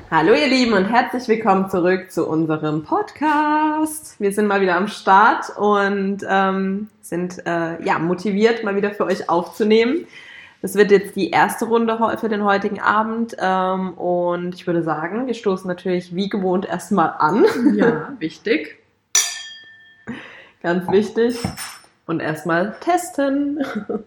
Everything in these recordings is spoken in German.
Hallo ihr Lieben und herzlich willkommen zurück zu unserem Podcast. Wir sind mal wieder am Start und sind motiviert, mal wieder für euch aufzunehmen. Das wird jetzt die erste Runde für den heutigen Abend und ich würde sagen, wir stoßen natürlich wie gewohnt erstmal an. Ja, wichtig. Ganz wichtig. Und erstmal testen.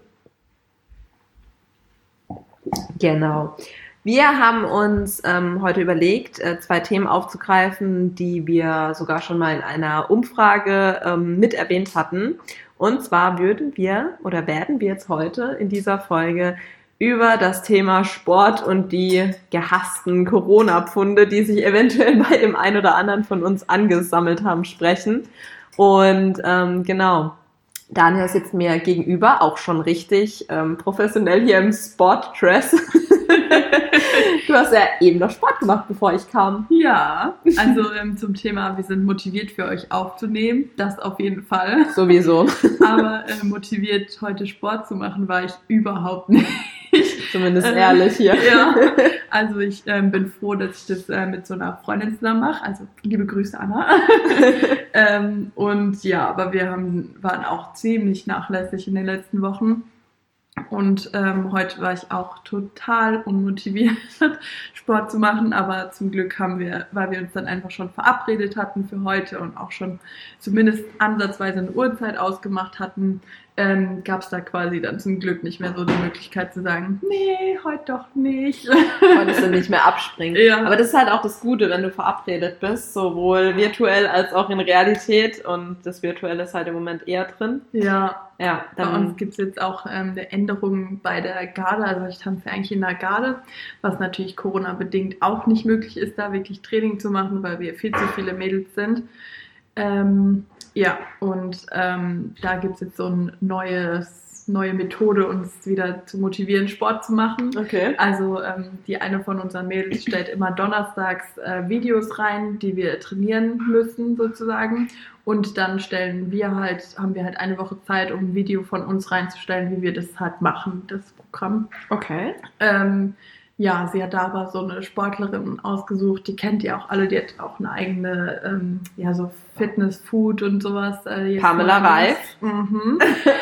Genau. Wir haben uns heute überlegt, 2 Themen aufzugreifen, die wir sogar schon mal in einer Umfrage mit erwähnt hatten. Und zwar werden wir jetzt heute in dieser Folge über das Thema Sport und die gehassten Corona-Pfunde, die sich eventuell bei dem einen oder anderen von uns angesammelt haben, sprechen. Und genau. Daniel sitzt mir gegenüber, auch schon richtig professionell hier im Sportdress. Du hast ja eben noch Sport gemacht, bevor ich kam. Ja, also zum Thema, wir sind motiviert für euch aufzunehmen, das auf jeden Fall. Sowieso. Aber motiviert heute Sport zu machen war ich überhaupt nicht. Zumindest ehrlich hier. Ja, also ich bin froh, dass ich das mit so einer Freundin zusammen mache. Also liebe Grüße, Anna. Und ja, aber wir waren auch ziemlich nachlässig in den letzten Wochen. Und heute war ich auch total unmotiviert, Sport zu machen, aber zum Glück weil wir uns dann einfach schon verabredet hatten für heute und auch schon zumindest ansatzweise eine Uhrzeit ausgemacht hatten, gab es da quasi dann zum Glück nicht mehr so die Möglichkeit zu sagen, nee, heute doch nicht. Konntest du nicht mehr abspringen. Ja. Aber das ist halt auch das Gute, wenn du verabredet bist, sowohl virtuell als auch in Realität, und das Virtuelle ist halt im Moment eher drin. Ja. Ja, bei uns gibt es jetzt auch eine Änderung bei der Garde, also ich tanze eigentlich in der Garde, was natürlich Corona-bedingt auch nicht möglich ist, da wirklich Training zu machen, weil wir viel zu viele Mädels sind. Da gibt es jetzt so eine neue Methode, uns wieder zu motivieren, Sport zu machen. Okay. Also die eine von unseren Mädels stellt immer donnerstags Videos rein, die wir trainieren müssen sozusagen. Und dann haben wir halt eine Woche Zeit, um ein Video von uns reinzustellen, wie wir das halt machen, das Programm. Okay. Sie hat da aber so eine Sportlerin ausgesucht, die kennt ihr auch alle, die hat auch eine eigene, so Fitness, Food und sowas. Pamela Reif. Mhm.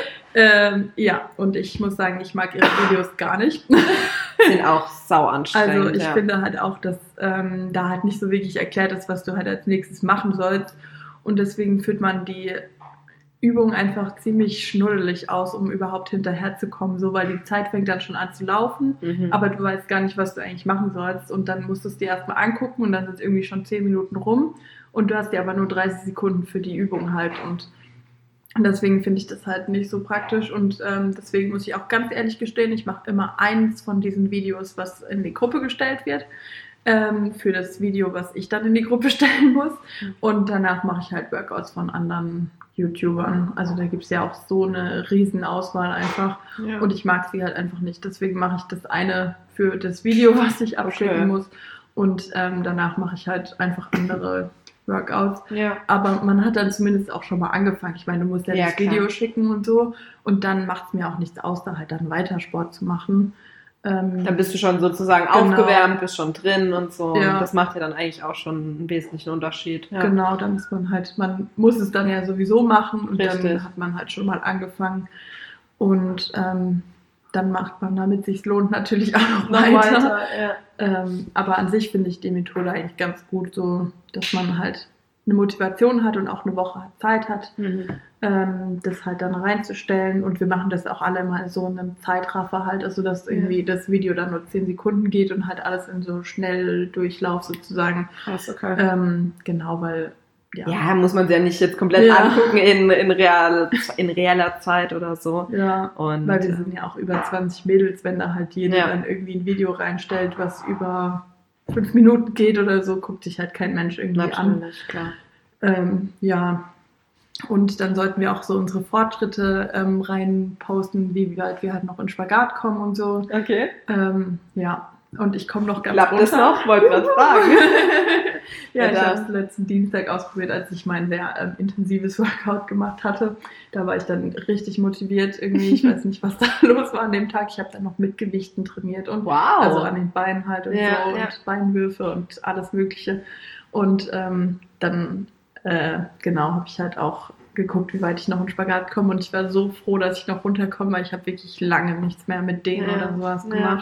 Und ich muss sagen, ich mag ihre Videos gar nicht. Sind auch sau anstrengend. Also ich finde halt auch, dass da halt nicht so wirklich erklärt ist, was du halt als nächstes machen sollst. Und deswegen führt man die Übung einfach ziemlich schnuddelig aus, um überhaupt hinterherzukommen, so, weil die Zeit fängt dann schon an zu laufen, aber du weißt gar nicht, was du eigentlich machen sollst, und dann musst du es dir erstmal angucken und dann sind es irgendwie schon 10 Minuten rum und du hast dir aber nur 30 Sekunden für die Übung halt, und deswegen finde ich das halt nicht so praktisch, und deswegen muss ich auch ganz ehrlich gestehen, ich mache immer eins von diesen Videos, was in die Gruppe gestellt wird, für das Video, was ich dann in die Gruppe stellen muss, und danach mache ich halt Workouts von anderen YouTubern. Also da gibt es ja auch so eine riesen Auswahl einfach, und ich mag sie halt einfach nicht. Deswegen mache ich das eine für das Video, was ich abschicken muss, und danach mache ich halt einfach andere Workouts. Ja. Aber man hat dann zumindest auch schon mal angefangen. Ich meine, du musst ja das Video schicken und so, und dann macht es mir auch nichts aus, da halt dann weiter Sport zu machen. Dann bist du schon sozusagen aufgewärmt, bist schon drin und so. Ja. Und das macht ja dann eigentlich auch schon einen wesentlichen Unterschied. Ja. Genau, dann ist man muss es dann ja sowieso machen, und dann hat man halt schon mal angefangen. Und dann macht man, damit es sich lohnt, natürlich auch noch weiter. Aber an sich finde ich die Methode eigentlich ganz gut, so dass man halt eine Motivation hat und auch eine Woche Zeit hat, das halt dann reinzustellen. Und wir machen das auch alle mal so in einem Zeitraffer halt, also dass irgendwie das Video dann nur 10 Sekunden geht und halt alles in so Schnelldurchlauf sozusagen. Krass, okay. Genau, weil muss man sich ja nicht jetzt komplett angucken in realer Zeit oder so. Ja, und weil wir sind ja auch über 20 Mädels, wenn da halt jeder dann irgendwie ein Video reinstellt, was über 5 Minuten geht oder so, guckt sich halt kein Mensch irgendwie natürlich, an. Klar. Und dann sollten wir auch so unsere Fortschritte rein posten, wie weit wir halt noch in Spagat kommen und so. Okay. Und ich komme noch ganz Klappt das noch? Wollte gerade fragen. Ja, ich habe es letzten Dienstag ausprobiert, als ich mein sehr intensives Workout gemacht hatte. Da war ich dann richtig motiviert irgendwie. Ich weiß nicht, was da los war an dem Tag. Ich habe dann noch mit Gewichten trainiert und also an den Beinen halt und so und Beinwürfe und alles Mögliche. Und dann habe ich halt auch geguckt, wie weit ich noch in Spagat komme. Und ich war so froh, dass ich noch runterkomme, weil ich habe wirklich lange nichts mehr mit denen oder sowas gemacht.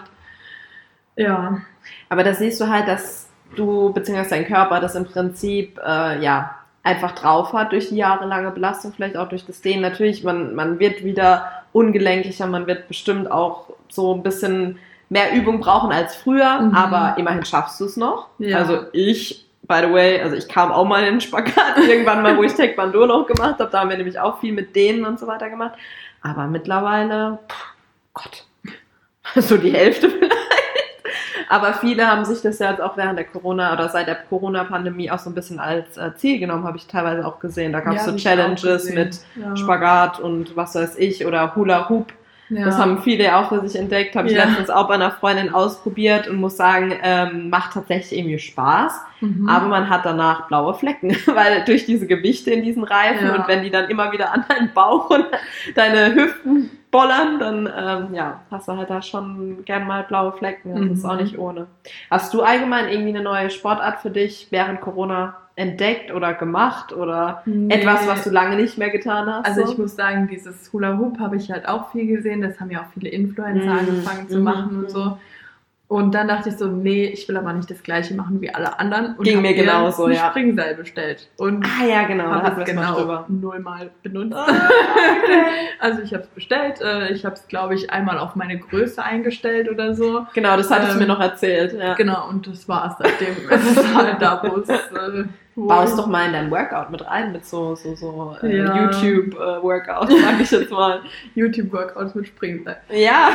Ja. Aber da siehst du halt, dass du, beziehungsweise dein Körper das im Prinzip, einfach drauf hat durch die jahrelange Belastung, vielleicht auch durch das Dehnen. Natürlich, man wird wieder ungelenklicher, man wird bestimmt auch so ein bisschen mehr Übung brauchen als früher, aber immerhin schaffst du es noch. Ja. Also ich, by the way, ich kam auch mal in den Spagat irgendwann mal, wo ich Taekwondo noch gemacht habe, da haben wir nämlich auch viel mit Dehnen und so weiter gemacht. Aber mittlerweile, Gott, so die Hälfte vielleicht. Aber viele haben sich das ja jetzt auch während der Corona oder seit der Corona-Pandemie auch so ein bisschen als Ziel genommen, habe ich teilweise auch gesehen. Da gab es so Challenges mit Spagat und was weiß ich oder Hula Hoop. Ja. Das haben viele auch für sich entdeckt, habe ich letztens auch bei einer Freundin ausprobiert und muss sagen, macht tatsächlich irgendwie Spaß, aber man hat danach blaue Flecken, weil durch diese Gewichte in diesen Reifen und wenn die dann immer wieder an deinen Bauch und deine Hüften bollern, dann hast du halt da schon gern mal blaue Flecken, das ist auch nicht ohne. Hast du allgemein irgendwie eine neue Sportart für dich während Corona entdeckt oder gemacht oder etwas, was du lange nicht mehr getan hast? Also ich muss sagen, dieses Hula Hoop habe ich halt auch viel gesehen, das haben ja auch viele Influencer angefangen zu machen und so. Und dann dachte ich so, nee, ich will aber nicht das Gleiche machen wie alle anderen. Und ging mir genauso, ja. Springseil bestellt. Und genau, habe es genau 0-mal benutzt. Oh, okay. Also ich habe es bestellt, ich habe es, glaube ich, einmal auf meine Größe eingestellt oder so. Genau, das hattest du mir noch erzählt. Ja. Genau, und das war es seitdem. Es ist halt da, wo es... Baust doch mal in dein Workout mit rein, mit so YouTube-Workouts, sag ich jetzt mal. YouTube-Workouts mit Springseil. Ja.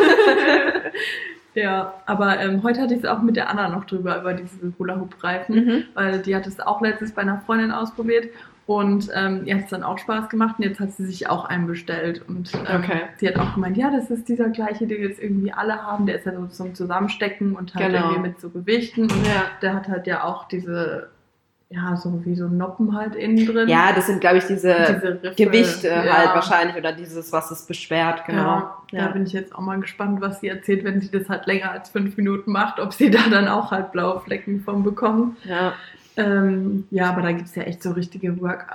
Ja, aber heute hatte ich es auch mit der Anna noch drüber, über diese Hula-Hoop-Reifen, weil die hat es auch letztens bei einer Freundin ausprobiert und ihr hat es dann auch Spaß gemacht und jetzt hat sie sich auch einen bestellt und sie hat auch gemeint, ja, das ist dieser gleiche, den jetzt irgendwie alle haben, der ist ja so zum Zusammenstecken und halt irgendwie mit so Gewichten und der hat halt ja auch diese... Ja, so wie so Noppen halt innen drin. Ja, das sind, glaube ich, diese Riffe, Gewichte halt wahrscheinlich oder dieses, was es beschwert, genau. Ja, da bin ich jetzt auch mal gespannt, was sie erzählt, wenn sie das halt länger als 5 Minuten macht, ob sie da dann auch halt blaue Flecken von bekommt. Ja. Aber da gibt es ja echt so richtige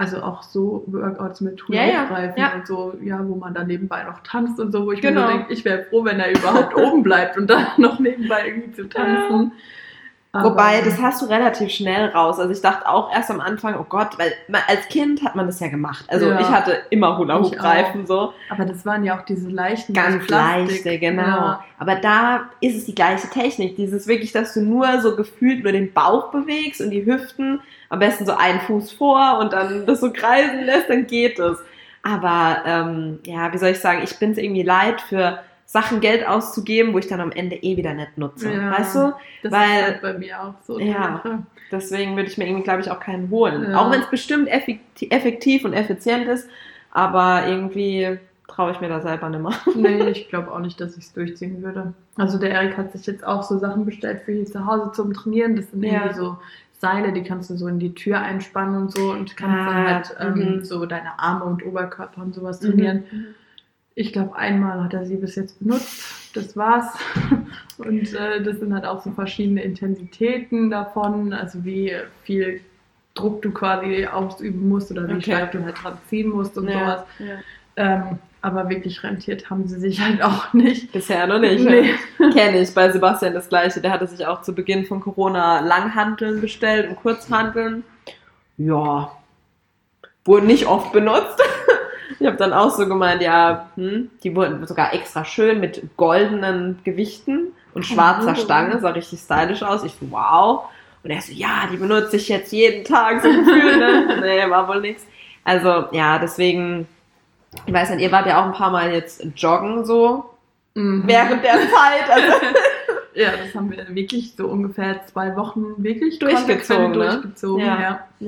Workouts mit Hula-Hoop-Reifen und so, wo man dann nebenbei noch tanzt und so, wo ich mir so denke, ich wäre froh, wenn er überhaupt oben bleibt und dann noch nebenbei irgendwie zu tanzen. Wobei, das hast du relativ schnell raus. Also ich dachte auch erst am Anfang, oh Gott, weil als Kind hat man das ja gemacht. Also ich hatte immer Hula-Hoop-Reifen so. Aber das waren ja auch diese leichten, ganz leichte, genau. Ja. Aber da ist es die gleiche Technik. Dieses wirklich, dass du nur so gefühlt nur den Bauch bewegst und die Hüften, am besten so einen Fuß vor und dann das so kreisen lässt, dann geht es. Aber wie soll ich sagen, ich bin es irgendwie leid für Sachen Geld auszugeben, wo ich dann am Ende wieder nicht nutze, weißt du? Das ist halt bei mir auch so. Ja, deswegen würde ich mir irgendwie, glaube ich, auch keinen holen. Ja. Auch wenn es bestimmt effektiv und effizient ist, aber irgendwie traue ich mir da selber nicht mehr. Nee, ich glaube auch nicht, dass ich es durchziehen würde. Also der Erik hat sich jetzt auch so Sachen bestellt für hier zu Hause zum Trainieren. Das sind irgendwie so Seile, die kannst du so in die Tür einspannen und so und kannst dann halt so deine Arme und Oberkörper und sowas trainieren. Ich glaube, einmal hat er sie bis jetzt benutzt, das war's. Und das sind halt auch so verschiedene Intensitäten davon, also wie viel Druck du quasi ausüben musst oder wie stark du halt dran ziehen musst und sowas. Ja. Aber wirklich rentiert haben sie sich halt auch nicht. Bisher noch nicht. Nee. Kenne ich bei Sebastian das Gleiche. Der hatte sich auch zu Beginn von Corona Langhanteln bestellt und Kurzhanteln. Ja, wurden nicht oft benutzt. Ich habe dann auch so gemeint, die wurden sogar extra schön mit goldenen Gewichten und schwarzer Stange, sah richtig stylisch aus. Ich so, wow. Und er so, ja, die benutze ich jetzt jeden Tag, so gefühlt, ne? Nee, war wohl nix. Also, ja, deswegen, ich weiß nicht, ihr wart ja auch ein paar Mal jetzt joggen so, während der Zeit. Also ja, das haben wir wirklich so ungefähr 2 Wochen wirklich durchgezogen, ja.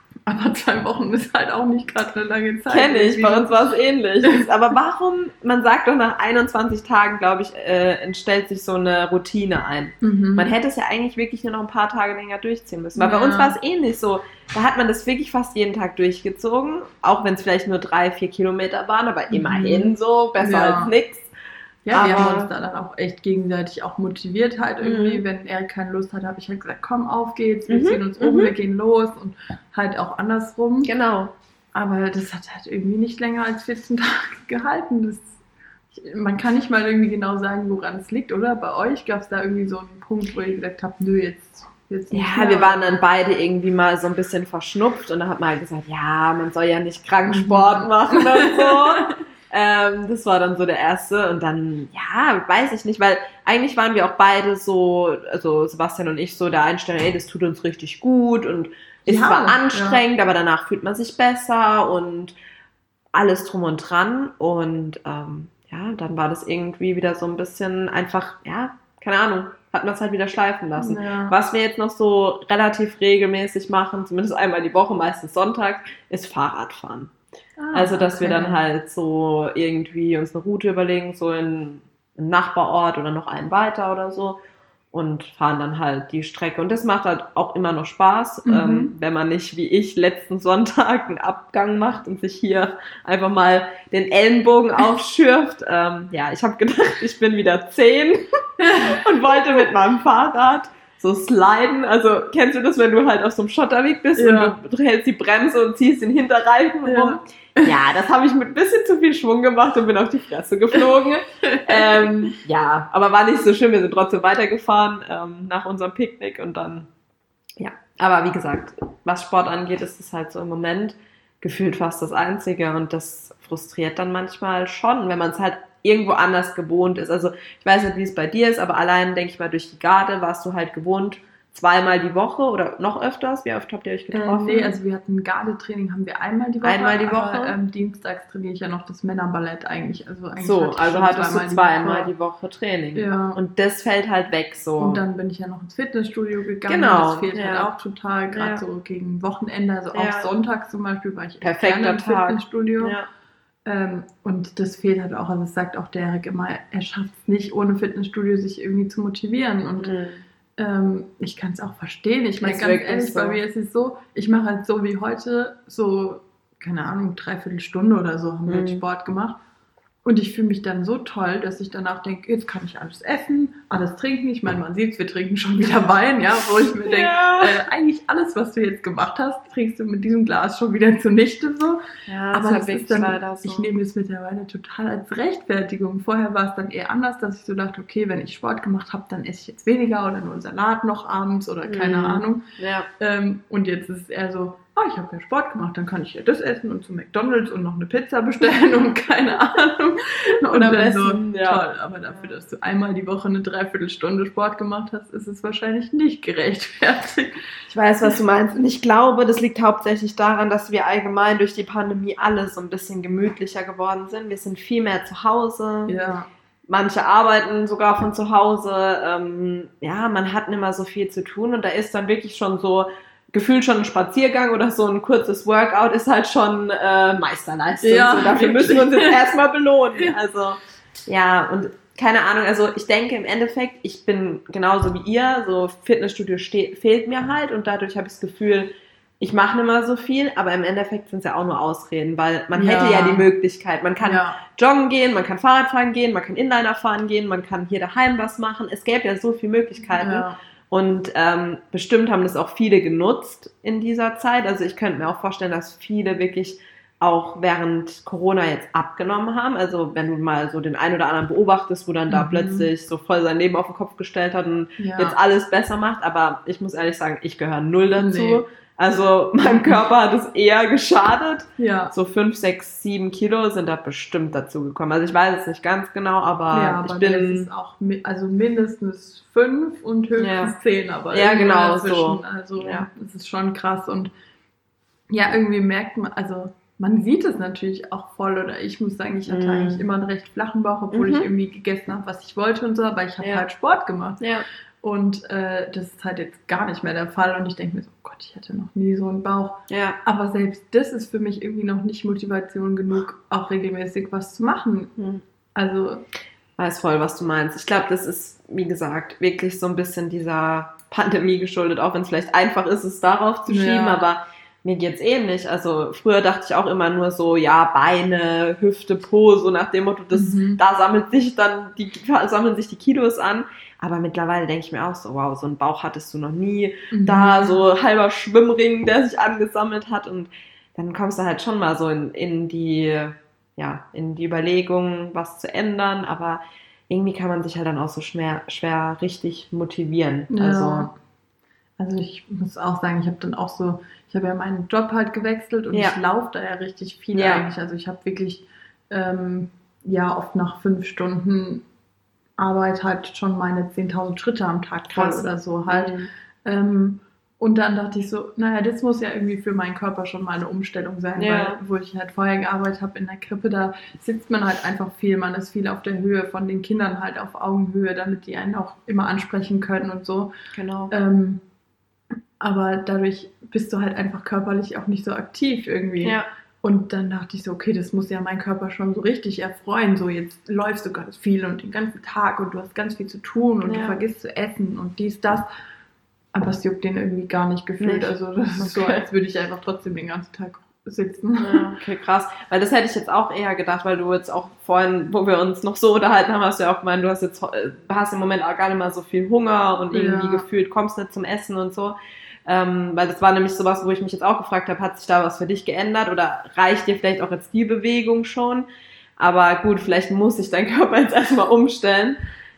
Aber 2 Wochen ist halt auch nicht gerade eine lange Zeit. Kenne ich, bei uns war es ähnlich. Aber warum, man sagt doch nach 21 Tagen, glaube ich, entstellt sich so eine Routine ein. Man hätte es ja eigentlich wirklich nur noch ein paar Tage länger durchziehen müssen. Weil bei uns war es ähnlich so. Da hat man das wirklich fast jeden Tag durchgezogen, auch wenn es vielleicht nur 3-4 Kilometer waren, aber immerhin so, besser als nichts. Ja, wir haben uns da dann auch echt gegenseitig auch motiviert halt irgendwie. Wenn er keine Lust hat, habe ich halt gesagt, komm, auf geht's, wir ziehen uns um, wir gehen los und halt auch andersrum. Genau. Aber das hat halt irgendwie nicht länger als 14 Tage gehalten. Man kann nicht mal irgendwie genau sagen, woran es liegt, oder? Bei euch gab es da irgendwie so einen Punkt, wo ihr gesagt habt, nö, jetzt nicht mehr. Wir waren dann beide irgendwie mal so ein bisschen verschnupft und da hat man halt gesagt, ja, man soll ja nicht krank Sport machen und so. Das war dann so der erste und dann, weiß ich nicht, weil eigentlich waren wir auch beide so, also Sebastian und ich so der Einstellung, ey, das tut uns richtig gut und ist zwar anstrengend, aber danach fühlt man sich besser und alles drum und dran und dann war das irgendwie wieder so ein bisschen einfach, keine Ahnung, hat man es halt wieder schleifen lassen. Ja. Was wir jetzt noch so relativ regelmäßig machen, zumindest einmal die Woche, meistens sonntags, ist Fahrradfahren. Also, dass wir dann halt so irgendwie uns eine Route überlegen, so in einen Nachbarort oder noch einen weiter oder so und fahren dann halt die Strecke. Und das macht halt auch immer noch Spaß, wenn man nicht wie ich letzten Sonntag einen Abgang macht und sich hier einfach mal den Ellenbogen aufschürft. Ich habe gedacht, ich bin wieder 10 und wollte mit meinem Fahrrad so sliden, also kennst du das, wenn du halt auf so einem Schotterweg bist und du hältst die Bremse und ziehst den Hinterreifen rum? Ja, das habe ich mit ein bisschen zu viel Schwung gemacht und bin auf die Fresse geflogen. Aber war nicht so schlimm, wir sind trotzdem weitergefahren nach unserem Picknick und dann, aber wie gesagt, was Sport angeht, ist es halt so im Moment gefühlt fast das Einzige und das frustriert dann manchmal schon, wenn man es halt irgendwo anders gewohnt ist. Also ich weiß nicht, wie es bei dir ist, aber allein, denke ich mal, durch die Garde warst du halt gewohnt, 2-mal die Woche oder noch öfters? Wie oft habt ihr euch getroffen? Nee, also wir hatten Gardetraining, haben wir einmal die Woche. Einmal die Woche? Aber, dienstags trainiere ich ja noch das Männerballett eigentlich. Also hattest du 2-mal die Woche Training. Ja. Und das fällt halt weg so. Und dann bin ich ja noch ins Fitnessstudio gegangen. Genau. Das fehlt halt auch total, gerade so gegen Wochenende. Also auch Sonntag zum Beispiel war ich perfekter im Fitnessstudio. Ja. Und das fehlt halt auch. Also das sagt auch Derek immer, er schafft es nicht, ohne Fitnessstudio sich irgendwie zu motivieren. Und ich kann es auch verstehen. Ich meine, ganz ehrlich, bei mir ist es so, ich mache halt so wie heute, so, keine Ahnung, 3/4 Stunde oder so haben wir halt Sport gemacht. Und ich fühle mich dann so toll, dass ich danach denke, jetzt kann ich alles essen, alles trinken. Ich meine, man sieht es, wir trinken schon wieder Wein, wo ich mir denke, eigentlich alles, was du jetzt gemacht hast, trinkst du mit diesem Glas schon wieder zunichte so. Ja, aber das ist dann leider so. Ich nehme das mittlerweile total als Rechtfertigung. Vorher war es dann eher anders, dass ich so dachte, okay, wenn ich Sport gemacht habe, dann esse ich jetzt weniger oder nur einen Salat noch abends oder keine Ahnung. Ja. Und jetzt ist es eher so, ich habe ja Sport gemacht, dann kann ich ja das essen und zu McDonald's und noch eine Pizza bestellen und keine Ahnung. Und dann so, toll, aber dafür, dass du einmal die Woche eine 3/4 Stunde Sport gemacht hast, ist es wahrscheinlich nicht gerechtfertigt. Ich weiß, was du meinst. Und ich glaube, das liegt hauptsächlich daran, dass wir allgemein durch die Pandemie alle so ein bisschen gemütlicher geworden sind. Wir sind viel mehr zu Hause. Ja. Manche arbeiten sogar von zu Hause. Man hat nicht mehr so viel zu tun und da ist dann wirklich schon so gefühlt schon ein Spaziergang oder so ein kurzes Workout ist halt schon Meisterleistung. Ja, so, dafür müssen wir uns jetzt erstmal belohnen. Also, und keine Ahnung, also ich denke im Endeffekt, ich bin genauso wie ihr, so Fitnessstudio fehlt mir halt und dadurch habe ich das Gefühl, ich mache nicht mehr so viel, aber im Endeffekt sind es ja auch nur Ausreden, weil man hätte ja die Möglichkeit, man kann joggen gehen, man kann Fahrradfahren gehen, man kann Inliner fahren gehen, man kann hier daheim was machen, es gäbe ja so viele Möglichkeiten. Ja. Und bestimmt haben das auch viele genutzt in dieser Zeit. Also ich könnte mir auch vorstellen, dass viele wirklich auch während Corona jetzt abgenommen haben. Also wenn du mal so den einen oder anderen beobachtest, wo dann da plötzlich so voll sein Leben auf den Kopf gestellt hat und jetzt alles besser macht. Aber ich muss ehrlich sagen, ich gehöre 0 dazu. Nee. Also meinem Körper hat es eher geschadet. Ja. So 5, 6, 7 Kilo sind da bestimmt dazu gekommen. Also ich weiß es nicht ganz genau, aber ich bin... Es ist auch mindestens 5 und höchstens 10. Aber genau so. Also es ist schon krass. Und irgendwie merkt man, also man sieht es natürlich auch voll. Oder ich muss sagen, ich hatte eigentlich immer einen recht flachen Bauch, obwohl ich irgendwie gegessen habe, was ich wollte und so. Aber ich habe halt Sport gemacht. Ja. Und das ist halt jetzt gar nicht mehr der Fall. Und ich denke mir so, oh Gott, ich hatte noch nie so einen Bauch. Ja. Aber selbst das ist für mich irgendwie noch nicht Motivation genug, auch regelmäßig was zu machen. Also weiß voll, was du meinst. Ich glaube, das ist, wie gesagt, wirklich so ein bisschen dieser Pandemie geschuldet, auch wenn es vielleicht einfach ist, es darauf zu schieben, aber mir geht's ähnlich. Also früher dachte ich auch immer nur so, ja, Beine, Hüfte, Po, so nach dem Motto, da sammeln sich die Kilos an. Aber mittlerweile denke ich mir auch so, wow, so einen Bauch hattest du noch nie. Da so halber Schwimmring, der sich angesammelt hat. Und dann kommst du halt schon mal so in die Überlegung, was zu ändern. Aber irgendwie kann man sich halt dann auch so schwer richtig motivieren. Ja. Also ich muss auch sagen, ich habe ja meinen Job halt gewechselt und ich laufe da ja richtig viel eigentlich. Also ich habe wirklich oft nach 5 Stunden Arbeit halt schon meine 10.000 Schritte am Tag voll oder so halt. Und dann dachte ich so, naja, das muss ja irgendwie für meinen Körper schon mal eine Umstellung sein, weil wo ich halt vorher gearbeitet habe in der Krippe, da sitzt man halt einfach viel, man ist viel auf der Höhe von den Kindern halt auf Augenhöhe, damit die einen auch immer ansprechen können und so. Genau. Aber dadurch bist du halt einfach körperlich auch nicht so aktiv irgendwie. Ja. Und dann dachte ich so, okay, das muss ja meinen Körper schon so richtig erfreuen. So, jetzt läufst du ganz viel und den ganzen Tag und du hast ganz viel zu tun und du vergisst zu essen und dies, das. Aber es juckt den irgendwie gar nicht gefühlt. Also das ist so, als würde ich einfach trotzdem den ganzen Tag sitzen. Ja, okay, krass. Weil das hätte ich jetzt auch eher gedacht, weil du jetzt auch vorhin, wo wir uns noch so unterhalten haben, hast du ja auch gemeint, du hast im Moment auch gar nicht mal so viel Hunger und irgendwie gefühlt kommst nicht zum Essen und so. Weil das war nämlich sowas, wo ich mich jetzt auch gefragt habe, hat sich da was für dich geändert oder reicht dir vielleicht auch jetzt die Bewegung schon? Aber gut, vielleicht muss sich dein Körper jetzt erstmal umstellen,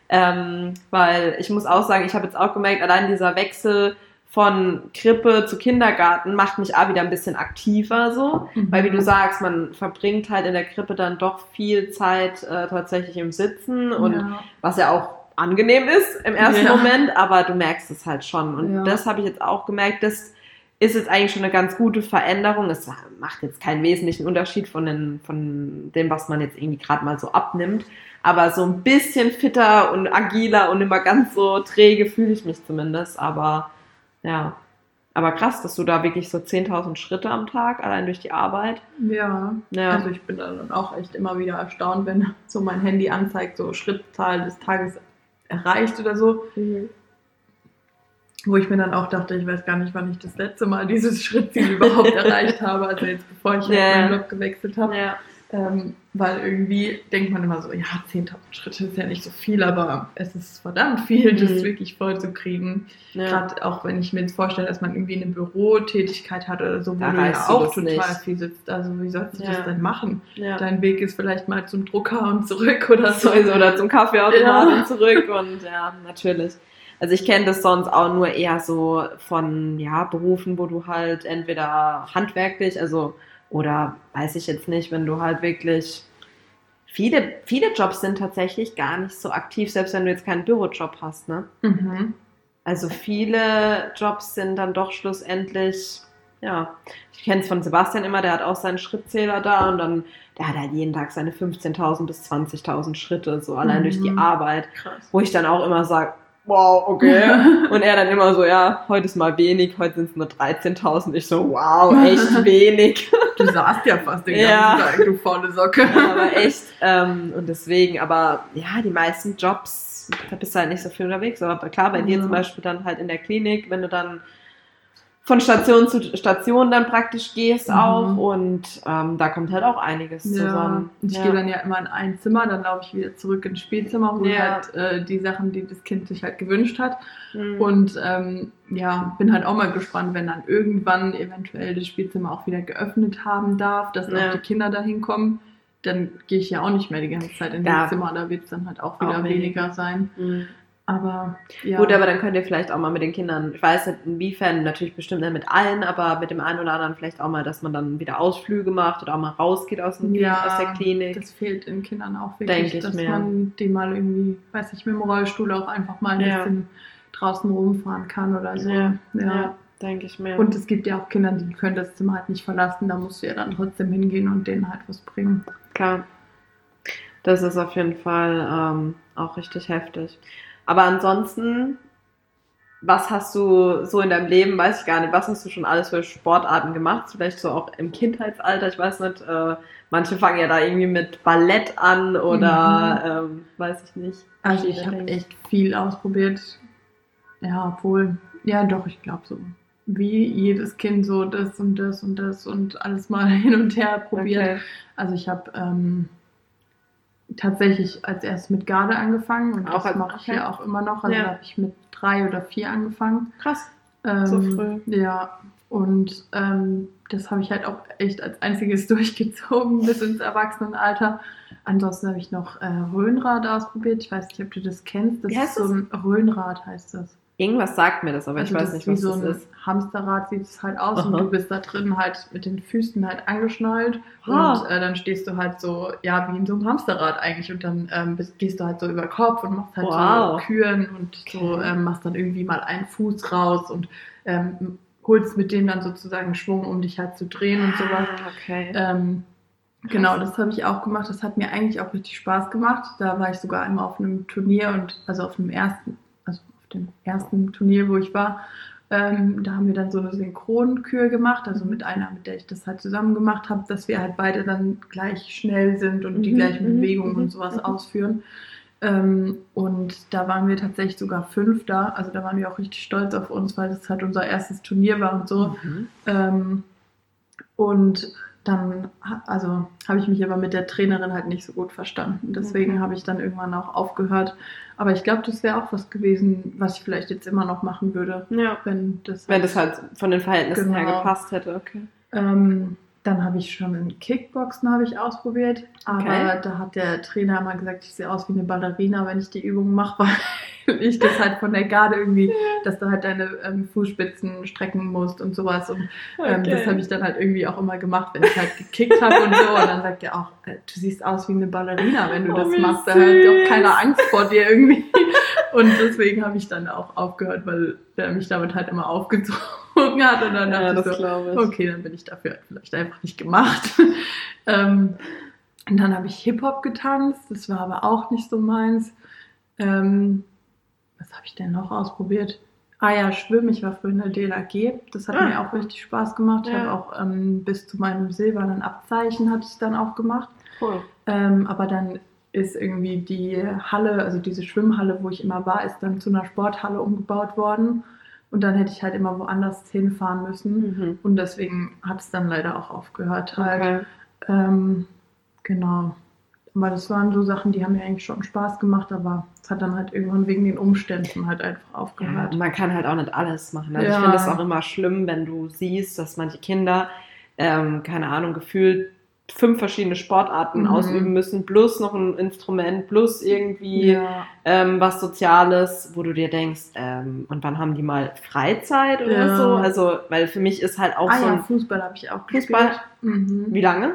weil ich muss auch sagen, ich habe jetzt auch gemerkt, allein dieser Wechsel von Krippe zu Kindergarten macht mich auch wieder ein bisschen aktiver so, weil wie du sagst, man verbringt halt in der Krippe dann doch viel Zeit tatsächlich im Sitzen und was ja auch angenehm ist im ersten Moment, aber du merkst es halt schon. Und das habe ich jetzt auch gemerkt, das ist jetzt eigentlich schon eine ganz gute Veränderung. Es macht jetzt keinen wesentlichen Unterschied von dem, was man jetzt irgendwie gerade mal so abnimmt. Aber so ein bisschen fitter und agiler und immer ganz so träge fühle ich mich zumindest. Aber ja, aber krass, dass du da wirklich so 10.000 Schritte am Tag, allein durch die Arbeit. Ja, also ich bin dann auch echt immer wieder erstaunt, wenn so mein Handy anzeigt, so Schrittzahl des Tages erreicht oder so. Wo ich mir dann auch dachte, ich weiß gar nicht, wann ich das letzte Mal dieses Schrittziel überhaupt erreicht habe, also jetzt bevor ich meinen Job gewechselt habe. Weil irgendwie denkt man immer so, ja, 10.000 Schritte ist ja nicht so viel, aber es ist verdammt viel, das wirklich voll zu kriegen. Gerade auch wenn ich mir jetzt vorstelle, dass man irgendwie eine Bürotätigkeit hat oder so, wo du ja auch total viel sitzt. Also wie sollst du das denn machen? Dein Weg ist vielleicht mal zum Drucker und zurück oder so. Oder zum Kaffeeautomaten und zurück und natürlich. Also ich kenne das sonst auch nur eher so von Berufen, wo du halt entweder handwerklich, oder weiß ich jetzt nicht, wenn du halt wirklich viele Jobs sind tatsächlich gar nicht so aktiv, selbst wenn du jetzt keinen Bürojob hast, ne? Also viele Jobs sind dann doch schlussendlich, ich kenne es von Sebastian immer, der hat auch seinen Schrittzähler da und dann, der hat halt jeden Tag seine 15.000 bis 20.000 Schritte, so allein durch die Arbeit, Krass. Wo ich dann auch immer sage, wow, okay. Und er dann immer so, heute ist mal wenig, heute sind es nur 13.000. Ich so, wow, echt wenig. Du saßt ja fast den ganzen Tag, du faule Socke. Ja, aber echt. Und deswegen, aber die meisten Jobs, da bist du halt nicht so viel unterwegs. Aber klar, bei dir zum Beispiel dann halt in der Klinik, wenn du dann von Station zu Station dann praktisch gehst auch und da kommt halt auch einiges zusammen. Und ich gehe dann ja immer in ein Zimmer, dann laufe ich wieder zurück ins Spielzimmer, wo halt die Sachen, die das Kind sich halt gewünscht hat und bin halt auch mal gespannt, wenn dann irgendwann eventuell das Spielzimmer auch wieder geöffnet haben darf, dass auch die Kinder da hinkommen, dann gehe ich ja auch nicht mehr die ganze Zeit in das Zimmer, da wird es dann halt auch wieder weniger sein. Aber Gut, aber dann könnt ihr vielleicht auch mal mit den Kindern, ich weiß nicht inwiefern, natürlich bestimmt nicht mit allen, aber mit dem einen oder anderen vielleicht auch mal, dass man dann wieder Ausflüge macht oder auch mal rausgeht aus der Klinik. Das fehlt den Kindern auch wirklich, dass man die mal irgendwie, weiß ich, mit dem Rollstuhl auch einfach mal ein bisschen draußen rumfahren kann oder so. Ja, denke ich mir. Und es gibt ja auch Kinder, die können das Zimmer halt nicht verlassen, da musst du ja dann trotzdem hingehen und denen halt was bringen. Klar, das ist auf jeden Fall auch richtig heftig. Aber ansonsten was hast du so in deinem Leben, weiß ich gar nicht, was hast du schon alles für Sportarten gemacht? Vielleicht so auch im Kindheitsalter, ich weiß nicht, manche fangen ja da irgendwie mit Ballett an oder weiß ich nicht. Also ich habe echt viel ausprobiert. Ja, obwohl, ja doch, ich glaube so. Wie jedes Kind so das und das und das und alles mal hin und her probiert. Okay. Also ich habe tatsächlich als erstes mit Garde angefangen und Auch das mache ich okay. ja auch immer noch. Also Ja. da habe ich mit 3 oder 4 angefangen. Krass. So früh. Ja, und das habe ich halt auch echt als einziges durchgezogen bis ins Erwachsenenalter. Ansonsten habe ich noch Rhönrad ausprobiert. Ich weiß nicht, ob du das kennst. Das Wie heißt ist so ein Rhönrad, heißt das. Irgendwas sagt mir das, aber ich Also weiß das nicht, ist was wie so das ein ist. Hamsterrad sieht es halt aus Aha. und du bist da drin halt mit den Füßen halt angeschnallt Ah. und dann stehst du halt so, ja, wie in so einem Hamsterrad eigentlich und dann gehst du halt so über Kopf und machst halt Wow. so Küren und so Okay. machst dann irgendwie mal einen Fuß raus und holst mit dem dann sozusagen Schwung, um dich halt zu drehen und sowas. Okay. Genau, das habe ich auch gemacht. Das hat mir eigentlich auch richtig Spaß gemacht. Da war ich sogar einmal auf einem Turnier und also auf dem ersten Turnier, wo ich war, da haben wir dann so eine Synchronkür gemacht, also mit einer, mit der ich das halt zusammen gemacht habe, dass wir halt beide dann gleich schnell sind und die gleichen Bewegungen und sowas ausführen. Und da waren wir tatsächlich sogar 5 da, also da waren wir auch richtig stolz auf uns, weil das halt unser erstes Turnier war und so. Und dann also habe ich mich aber mit der Trainerin halt nicht so gut verstanden. Deswegen habe ich dann irgendwann auch aufgehört. Aber ich glaube, das wäre auch was gewesen, was ich vielleicht jetzt immer noch machen würde, Ja. wenn das Wenn das halt von den Verhältnissen her Genau. gepasst hätte, okay. Dann habe ich schon in Kickboxen habe ich ausprobiert, aber Okay. da hat der Trainer immer gesagt, ich sehe aus wie eine Ballerina, wenn ich die Übung mache, weil ich das halt von der Garde irgendwie, dass du halt deine Fußspitzen strecken musst und sowas und das habe ich dann halt irgendwie auch immer gemacht, wenn ich halt gekickt habe und so und dann sagt er auch, du siehst aus wie eine Ballerina, wenn du das wie machst, da hat doch keiner Angst vor dir irgendwie und deswegen habe ich dann auch aufgehört, weil der mich damit halt immer aufgezogen hat und dann Ja, dachte das ich so, glaube ich. okay, dann bin ich dafür halt vielleicht einfach nicht gemacht. Und dann habe ich Hip-Hop getanzt, das war aber auch nicht so meins. Was habe ich denn noch ausprobiert? Ah ja, Schwimmen, ich war früher in der DLRG, das hat mir auch richtig Spaß gemacht. Ich Ja. habe auch bis zu meinem silbernen Abzeichen hatte ich dann auch gemacht. Cool. Aber dann ist irgendwie die Halle, also diese Schwimmhalle, wo ich immer war, ist dann zu einer Sporthalle umgebaut worden. Und dann hätte ich halt immer woanders hinfahren müssen. Und deswegen hat es dann leider auch aufgehört halt. Okay. Genau. Aber das waren so Sachen, die haben mir eigentlich schon Spaß gemacht, aber es hat dann halt irgendwann wegen den Umständen halt einfach Ja, aufgehört. und man kann halt auch nicht alles machen. Also Ja. ich finde es auch immer schlimm, wenn du siehst, dass manche Kinder, keine Ahnung, gefühlt 5 verschiedene Sportarten ausüben müssen, plus noch ein Instrument, plus irgendwie Ja. was Soziales, wo du dir denkst, und wann haben die mal Freizeit oder Ja. so? Also, weil für mich ist halt auch so Ja, ein Fußball habe ich auch Fußball? gespielt. Mhm. Wie lange?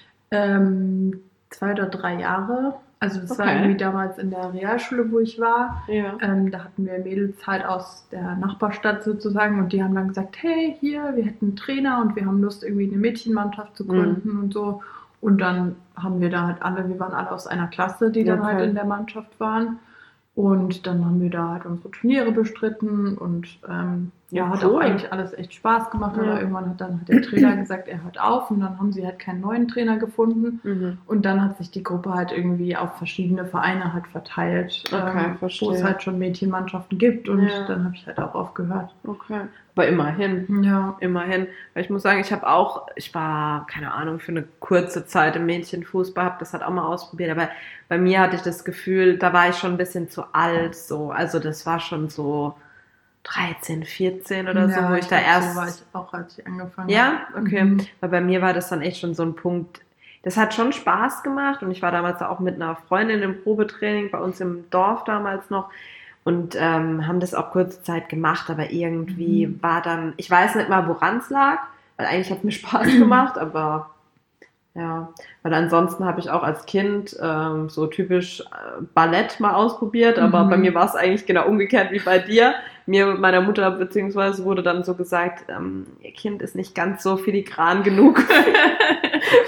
2 oder 3 Jahre. Also das war Okay. irgendwie damals in der Realschule, wo ich war. Ja. Da hatten wir Mädels halt aus der Nachbarstadt sozusagen und die haben dann gesagt, hey, hier, wir hätten einen Trainer und wir haben Lust, irgendwie eine Mädchenmannschaft zu gründen und so. Und dann haben wir da halt wir waren alle aus einer Klasse, die dann Okay. halt in der Mannschaft waren. Und dann haben wir da halt unsere Turniere bestritten und Ja, hat cool. auch eigentlich alles echt Spaß gemacht, Ja. aber irgendwann hat dann halt der Trainer gesagt, er hört auf und dann haben sie halt keinen neuen Trainer gefunden. Und dann hat sich die Gruppe halt irgendwie auf verschiedene Vereine halt verteilt, Okay, wo verstehe. es halt schon Mädchenmannschaften gibt und Ja. dann habe ich halt auch aufgehört. Okay. Aber immerhin. Ja. Immerhin. Weil ich muss sagen, ich war, keine Ahnung, für eine kurze Zeit im Mädchenfußball, habe das halt auch mal ausprobiert, aber bei mir hatte ich das Gefühl, da war ich schon ein bisschen zu alt, so. Also das war schon so 13, 14 oder so, Ja, wo ich da glaub, erst... So war ich auch, als ich angefangen Ja, habe. okay. Mhm. Weil bei mir war das dann echt schon so ein Punkt, das hat schon Spaß gemacht und ich war damals auch mit einer Freundin im Probetraining bei uns im Dorf damals noch und haben das auch kurze Zeit gemacht, aber irgendwie war dann, ich weiß nicht mal, woran es lag, weil eigentlich hat es mir Spaß gemacht, aber ja, weil ansonsten habe ich auch als Kind so typisch Ballett mal ausprobiert, aber bei mir war es eigentlich genau umgekehrt wie bei dir. Mir und meiner Mutter beziehungsweise wurde dann so gesagt, ihr Kind ist nicht ganz so filigran genug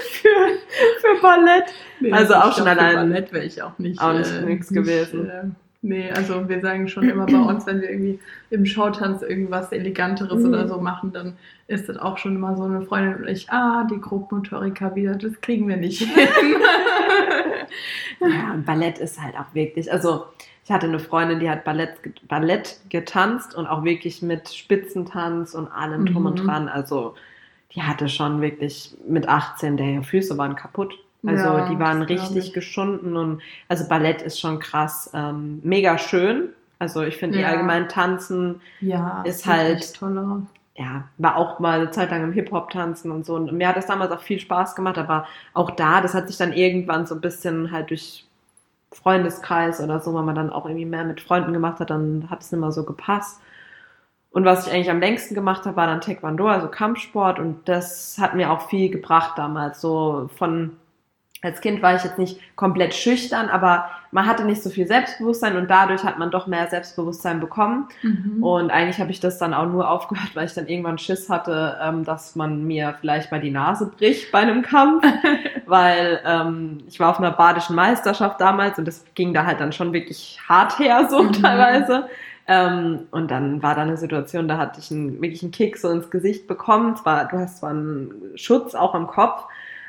für Ballett. Nee, Also ich auch schon glaub, für allein- Ballett wäre ich auch nicht auch nicht nix gewesen. Nee, also wir sagen schon immer bei uns, wenn wir irgendwie im Showtanz irgendwas Eleganteres oder so machen, dann ist das auch schon immer so eine Freundin und ich, die Grobmotoriker wieder, das kriegen wir nicht hin. Ja, und Ballett ist halt auch wirklich, also ich hatte eine Freundin, die hat Ballett getanzt und auch wirklich mit Spitzentanz und allem drum und dran, also die hatte schon wirklich mit 18, der Füße waren kaputt. Also Ja, die waren das glaub richtig ich. geschunden und also Ballett ist schon krass, mega schön. Also ich finde Ja. allgemein Tanzen Ja, ist sieht halt, echt toll aus. ja, war auch mal eine Zeit lang im Hip-Hop tanzen und so. Und mir hat das damals auch viel Spaß gemacht, aber auch da, das hat sich dann irgendwann so ein bisschen halt durch Freundeskreis oder so, wenn man dann auch irgendwie mehr mit Freunden gemacht hat, dann hat es nicht mehr so gepasst. Und was ich eigentlich am längsten gemacht habe, war dann Taekwondo, also Kampfsport. Und das hat mir auch viel gebracht damals. So als Kind war ich jetzt nicht komplett schüchtern, aber man hatte nicht so viel Selbstbewusstsein und dadurch hat man doch mehr Selbstbewusstsein bekommen. Und eigentlich habe ich das dann auch nur aufgehört, weil ich dann irgendwann Schiss hatte, dass man mir vielleicht mal die Nase bricht bei einem Kampf, weil ich war auf einer badischen Meisterschaft damals und das ging da halt dann schon wirklich hart her, so teilweise. Und dann war da eine Situation, da hatte ich wirklich einen Kick so ins Gesicht bekommen. Du hast zwar einen Schutz auch am Kopf,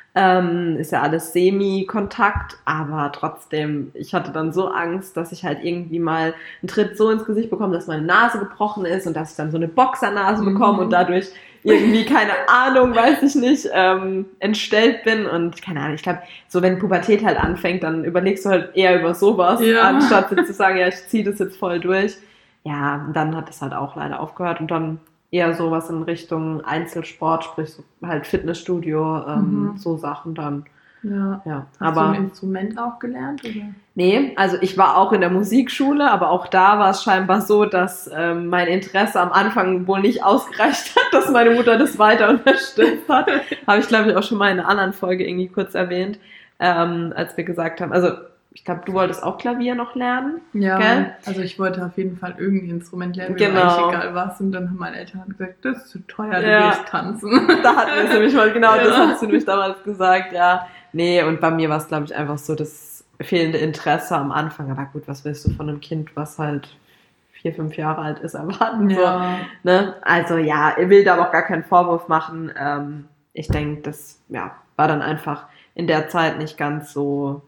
ist ja alles Semi-Kontakt, aber trotzdem, ich hatte dann so Angst, dass ich halt irgendwie mal einen Tritt so ins Gesicht bekomme, dass meine Nase gebrochen ist und dass ich dann so eine Boxernase bekomme und dadurch irgendwie, keine Ahnung, weiß ich nicht, entstellt bin und keine Ahnung, ich glaube, so wenn Pubertät halt anfängt, dann überlegst du halt eher über sowas, anstatt jetzt zu sagen, ja, ich ziehe das jetzt voll durch. Ja, dann hat das halt auch leider aufgehört und dann eher sowas in Richtung Einzelsport, sprich so halt Fitnessstudio, so Sachen dann. Ja. Ja, Hast du aber ein Instrument auch gelernt? Oder? nee, also ich war auch in der Musikschule, aber auch da war es scheinbar so, dass mein Interesse am Anfang wohl nicht ausgereicht hat, dass meine Mutter das weiter unterstützt hat. Habe ich, glaube ich, auch schon mal in einer anderen Folge irgendwie kurz erwähnt, als wir gesagt haben, also ich glaube, du wolltest auch Klavier noch lernen. Ja, gell? also ich wollte auf jeden Fall irgendein Instrument lernen, mir Genau. war eigentlich egal was. Und dann haben meine Eltern gesagt, das ist zu teuer, du Ja. willst tanzen. Da hatten wir es nämlich mal, genau, Ja. das hattest du nämlich damals gesagt, ja. Nee, und bei mir war es, glaube ich, einfach so das fehlende Interesse am Anfang. Aber gut, was willst du von einem Kind, was halt 4, 5 Jahre alt ist, erwarten? So, ne? Also ja, ich will da aber auch gar keinen Vorwurf machen. Ich denke, das war dann einfach in der Zeit nicht ganz so,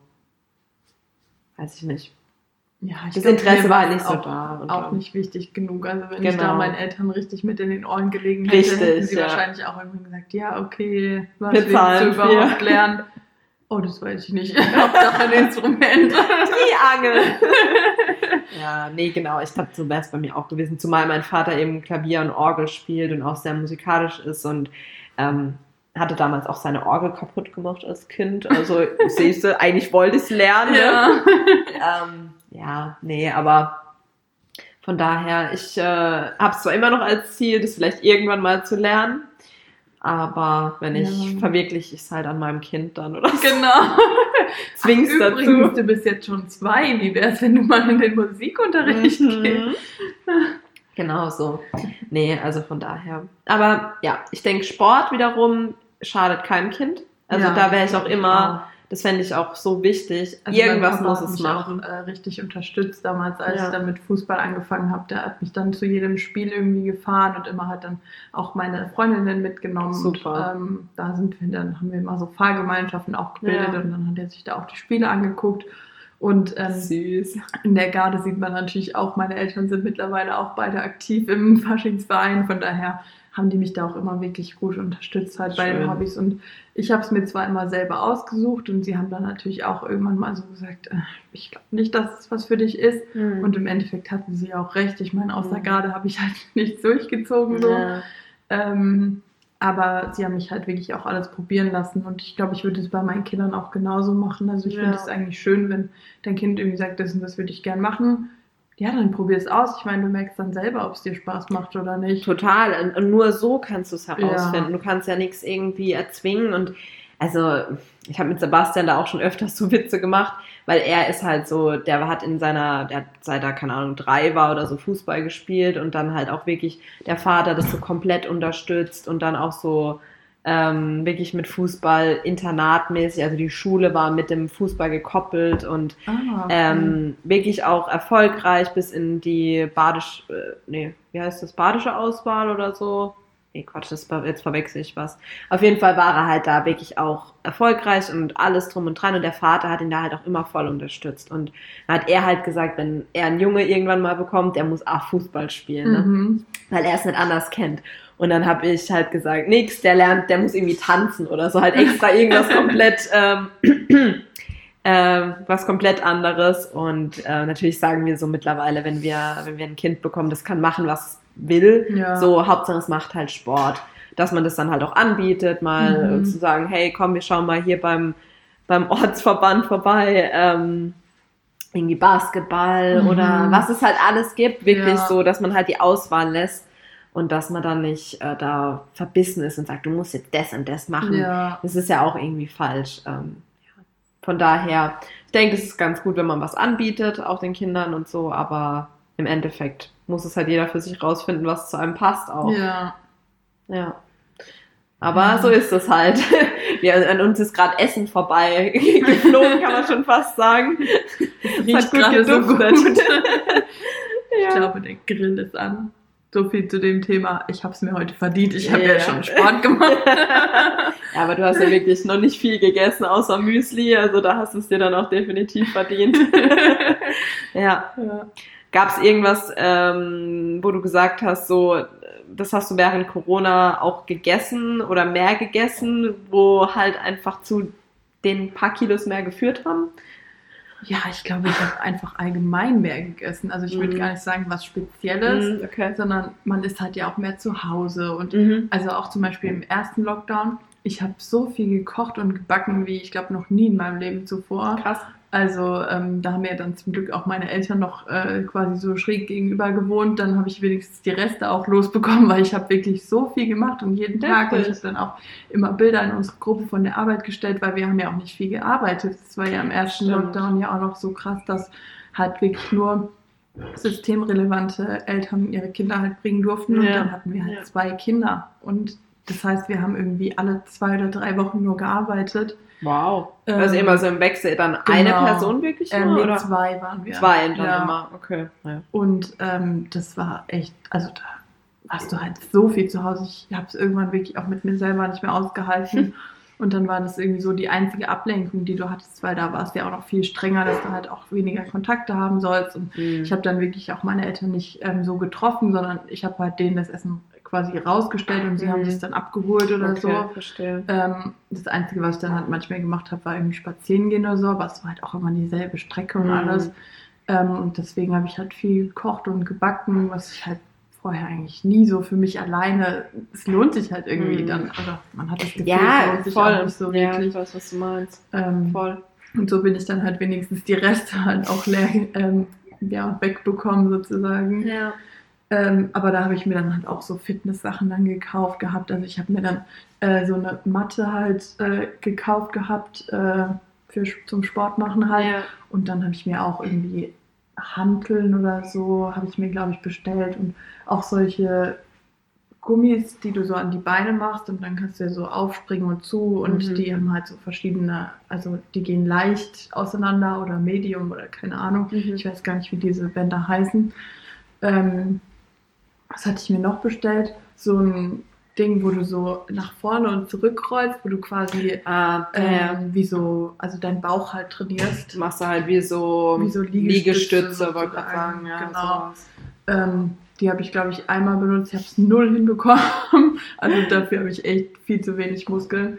weiß ich nicht. Ja, ich Das glaub, Interesse mir war es nicht so auch, da. Und auch dann- nicht wichtig genug. Also wenn ich Genau. da meinen Eltern richtig mit in den Ohren gelegen hätte, Richtig, hätten sie ja. wahrscheinlich auch irgendwann gesagt, ja, okay, was Wir willst zahlen du überhaupt lernen? Oh, das weiß ich nicht. Hauptsache ein Instrument. Die Angel. Ja, nee, genau. Ich glaube, so wäre es bei mir auch gewesen. Zumal mein Vater eben Klavier und Orgel spielt und auch sehr musikalisch ist und hatte damals auch seine Orgel kaputt gemacht als Kind. Also, siehst du, eigentlich wollte ich es lernen. Ja. Ja, nee, aber von daher, ich habe es zwar immer noch als Ziel, das vielleicht irgendwann mal zu lernen, aber wenn ich verwirkliche ich es halt an meinem Kind dann oder so. Genau. Zwingst Übrigens, dazu. du bist jetzt schon 2. Wie wäre es, wenn du mal in den Musikunterricht gehst? Genau so. Nee, also von daher. Aber ja, ich denke, Sport wiederum schadet keinem Kind. Also Ja, da wäre ich auch das immer, das fände ich auch so wichtig. Also Irgendwas mein Papa muss hat es mich machen. auch richtig unterstützt damals, als Ja. ich dann mit Fußball angefangen habe. Der hat mich dann zu jedem Spiel irgendwie gefahren und immer hat dann auch meine Freundinnen mitgenommen. Super. Und dann haben wir immer so Fahrgemeinschaften auch gebildet Ja. und dann hat er sich da auch die Spiele angeguckt. Und Süß. in der Garde sieht man natürlich auch, meine Eltern sind mittlerweile auch beide aktiv im Faschingsverein, von daher haben die mich da auch immer wirklich gut unterstützt halt bei den Schön. Hobbys und ich habe es mir zwar immer selber ausgesucht und sie haben dann natürlich auch irgendwann mal so gesagt, ich glaube nicht, dass es was für dich ist und im Endeffekt hatten sie auch recht, ich meine, aus der Garde habe ich halt nichts durchgezogen so. Ja. Aber sie haben mich halt wirklich auch alles probieren lassen und ich glaube, ich würde es bei meinen Kindern auch genauso machen. Also ich finde es eigentlich schön, wenn dein Kind irgendwie sagt, das und das würde ich gern machen. Ja, dann probier es aus. Ich meine, du merkst dann selber, ob es dir Spaß macht oder nicht. Total. Und nur so kannst du es herausfinden. Ja. Du kannst ja nichts irgendwie erzwingen. Und also, ich habe mit Sebastian da auch schon öfters so Witze gemacht, weil er ist halt so, der hat seit er, keine Ahnung, 3 war oder so Fußball gespielt und dann halt auch wirklich der Vater das so komplett unterstützt und dann auch so, wirklich mit Fußball internatmäßig, also die Schule war mit dem Fußball gekoppelt und wirklich auch erfolgreich bis in die badische Auswahl oder so. Nee, Quatsch, jetzt verwechsel ich was. Auf jeden Fall war er halt da wirklich auch erfolgreich und alles drum und dran und der Vater hat ihn da halt auch immer voll unterstützt und dann hat er halt gesagt, wenn er einen Junge irgendwann mal bekommt, der muss auch Fußball spielen, ne? Weil er es nicht anders kennt. Und dann habe ich halt gesagt, nix, der muss irgendwie tanzen oder so, halt extra irgendwas was komplett anderes. Und natürlich sagen wir so mittlerweile, wenn wir ein Kind bekommen, das kann machen, was will. Ja. So, Hauptsache es macht halt Sport. Dass man das dann halt auch anbietet, mal zu sagen, hey, komm, wir schauen mal hier beim Ortsverband vorbei, irgendwie Basketball oder was es halt alles gibt. Wirklich so, dass man halt die Auswahl lässt. Und dass man dann nicht da verbissen ist und sagt, du musst jetzt das und das machen. Ja. Das ist ja auch irgendwie falsch. Von daher, ich denke, es ist ganz gut, wenn man was anbietet, auch den Kindern und so, aber im Endeffekt muss es halt jeder für sich rausfinden, was zu einem passt auch. Ja. Aber so ist es halt. An uns ist gerade Essen vorbei geflogen, kann man schon fast sagen. Es hat gut geduftet. So gut. Ich glaube, der Grill ist an. So viel zu dem Thema. Ich habe es mir heute verdient. Ich habe ja schon Sport gemacht. Ja, aber du hast ja wirklich noch nicht viel gegessen, außer Müsli. Also da hast du es dir dann auch definitiv verdient. Ja. Gab es irgendwas, wo du gesagt hast, so, das hast du während Corona auch gegessen oder mehr gegessen, wo halt einfach zu den paar Kilos mehr geführt haben? Ja, ich glaube, ich habe einfach allgemein mehr gegessen. Also ich würde gar nicht sagen, was Spezielles, sondern man ist halt ja auch mehr zu Hause. Und also auch zum Beispiel im ersten Lockdown, ich habe so viel gekocht und gebacken, wie ich glaube noch nie in meinem Leben zuvor. Krass. Also da haben ja dann zum Glück auch meine Eltern noch quasi so schräg gegenüber gewohnt. Dann habe ich wenigstens die Reste auch losbekommen, weil ich habe wirklich so viel gemacht und jeden Tag. Und ich habe dann auch immer Bilder in unsere Gruppe von der Arbeit gestellt, weil wir haben ja auch nicht viel gearbeitet. Das war ja im ersten Lockdown ja auch noch so krass, dass halt wirklich nur systemrelevante Eltern ihre Kinder halt bringen durften. Und dann hatten wir halt 2 Kinder. Und das heißt, wir haben irgendwie alle 2 oder 3 Wochen nur gearbeitet. Wow. Also immer so im Wechsel dann eine Person wirklich nur? Nee, oder? 2 waren wir. 2 dann immer, okay. Ja. Und das war echt, also da warst du halt so viel zu Hause. Ich habe es irgendwann wirklich auch mit mir selber nicht mehr ausgehalten. Und dann war das irgendwie so die einzige Ablenkung, die du hattest, weil da war es ja auch noch viel strenger, dass du halt auch weniger Kontakte haben sollst. Und ich habe dann wirklich auch meine Eltern nicht so getroffen, sondern ich habe halt denen das Essen quasi rausgestellt und sie haben sich dann abgeholt oder so. Verstehe. Das Einzige, was ich dann halt manchmal gemacht habe, war irgendwie spazieren gehen oder so, aber es war halt auch immer dieselbe Strecke und alles. Und deswegen habe ich halt viel gekocht und gebacken, was ich halt vorher eigentlich nie so für mich alleine, es lohnt sich halt irgendwie dann, also man hat das Gefühl, es lohnt sich auch nicht so wirklich. Ich weiß, was du meinst. Voll. Und so bin ich dann halt wenigstens die Reste halt auch leer wegbekommen sozusagen. Ja. Aber da habe ich mir dann halt auch so Fitness-Sachen dann gekauft gehabt. Also ich habe mir dann so eine Matte halt gekauft gehabt zum Sport machen halt. Ja. Und dann habe ich mir auch irgendwie Hanteln oder so, habe ich mir, glaube ich, bestellt. Und auch solche Gummis, die du so an die Beine machst und dann kannst du ja so aufspringen und zu. Und die haben halt so verschiedene, also die gehen leicht auseinander oder Medium oder keine Ahnung. Ich weiß gar nicht, wie diese Bänder heißen. Was hatte ich mir noch bestellt? So ein Ding, wo du so nach vorne und zurück rollst, wo du quasi wie so, also deinen Bauch halt trainierst. Machst du halt wie so Liegestütze, wollte ich sagen. Ja, genau. Die habe ich, glaube ich, einmal benutzt. Ich habe es 0 hinbekommen. Also dafür habe ich echt viel zu wenig Muskeln.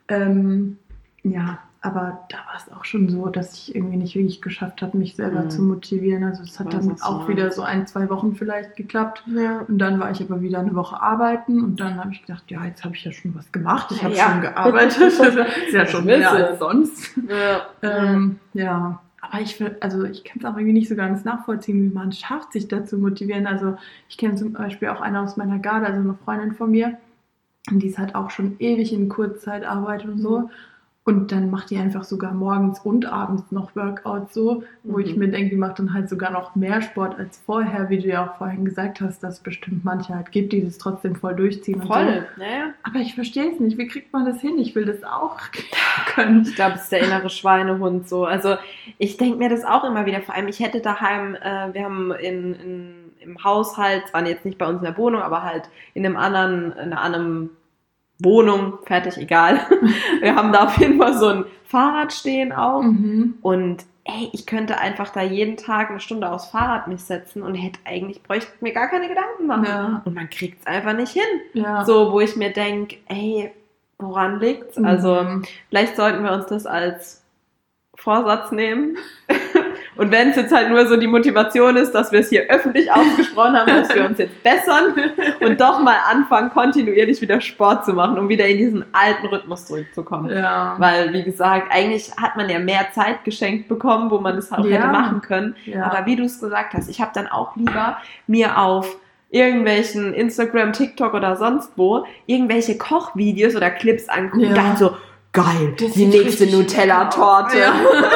Aber da war es auch schon so, dass ich irgendwie nicht wirklich geschafft habe, mich selber zu motivieren. Also es hat dann auch wieder so 1-2 Wochen vielleicht geklappt. Ja. Und dann war ich aber wieder eine Woche arbeiten und dann habe ich gedacht, ja, jetzt habe ich ja schon was gemacht. Ich habe schon gearbeitet. Das ist ja schon mehr als sonst. Ja. Aber ich kann es auch irgendwie nicht so ganz nachvollziehen, wie man schafft, sich da zu motivieren. Also ich kenne zum Beispiel auch eine aus meiner Garde, also eine Freundin von mir, und die ist halt auch schon ewig in Kurzzeitarbeit und so. Und dann macht die einfach sogar morgens und abends noch Workouts so, wo ich mir denke, die macht dann halt sogar noch mehr Sport als vorher, wie du ja auch vorhin gesagt hast, dass es bestimmt manche halt gibt, die das trotzdem voll durchziehen. Voll, und so. Ja. Aber ich verstehe es nicht. Wie kriegt man das hin? Ich will das auch können. Ich glaube, es ist der innere Schweinehund so. Also ich denke mir das auch immer wieder. Vor allem, ich hätte daheim, wir haben im Haushalt, zwar jetzt nicht bei uns in der Wohnung, aber halt in einer anderen Wohnung, fertig, egal. Wir haben da auf jeden Fall so ein Fahrrad stehen auch. Und ich könnte einfach da jeden Tag eine Stunde aufs Fahrrad mich setzen und bräuchte mir gar keine Gedanken machen. Ja. Und man kriegt es einfach nicht hin. Ja. So, wo ich mir denke, woran liegt's? Also vielleicht sollten wir uns das als Vorsatz nehmen. Und wenn es jetzt halt nur so die Motivation ist, dass wir es hier öffentlich ausgesprochen haben, dass wir uns jetzt bessern und doch mal anfangen, kontinuierlich wieder Sport zu machen, um wieder in diesen alten Rhythmus zurückzukommen. Ja. Weil, wie gesagt, eigentlich hat man ja mehr Zeit geschenkt bekommen, wo man das auch hätte machen können. Ja. Aber wie du es gesagt hast, ich habe dann auch lieber mir auf irgendwelchen Instagram, TikTok oder sonst wo irgendwelche Kochvideos oder Clips angucken und dann so, geil, die nächste Nutella-Torte. Ja.